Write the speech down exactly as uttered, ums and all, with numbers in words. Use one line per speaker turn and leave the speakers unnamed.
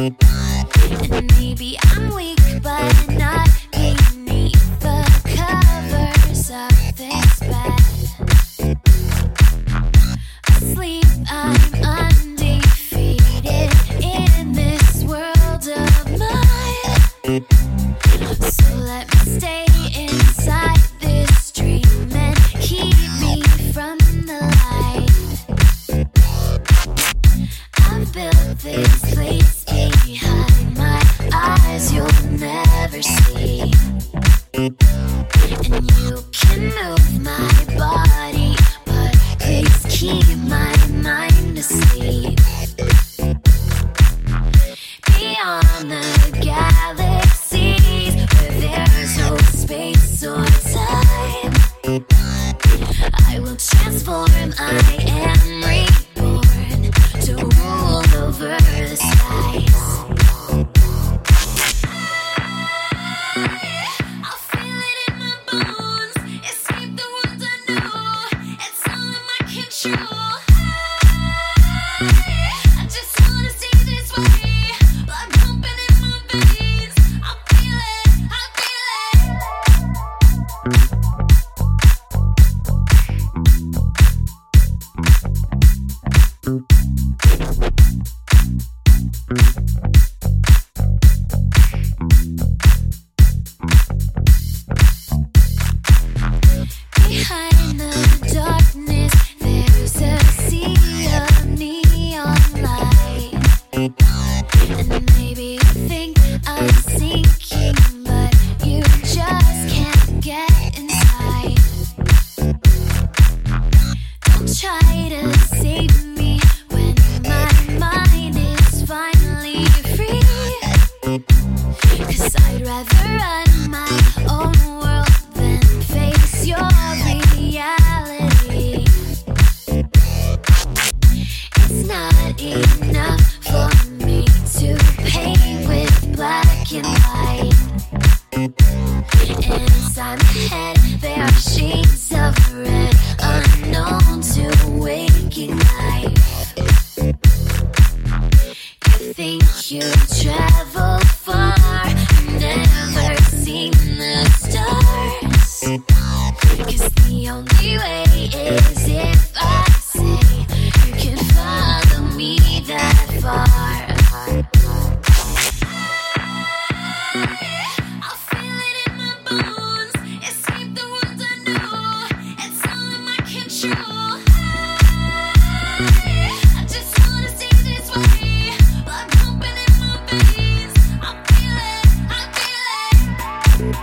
And maybe I'm weak, but not beneath the covers of this bed. Asleep, I'm undefeated in this world of mine. So let me stay inside this dream and keep me from the light. I've built this place behind my eyes you'll never see. And you can move my body, but please keep my mind asleep. Beyond the galaxies, where there's no space or time, I will transform, I am reborn to rule over the skies. I'll feel it in my bones, escape the world I know, it's all in my control. I just wanna stay this way, blood pumping in my veins. I feel it, I feel it. Behind the darkness, there's a sea of neon light. And maybe you think I'm sinking, but you just can't get inside. Don't try to save me when my mind is finally free. 'Cause I'd rather run my own world than face your reality. It's not enough for me to paint with black and white. Inside my head there are shades of red, unknown to waking life. You think you travel far, never seen the stars. 'Cause the only way is if I say you can follow me that far. I'll feel it in my bones, escape the world I know, it's all in my control. I just wanna stay this way, blood pumping in my veins. I feel it, I feel it.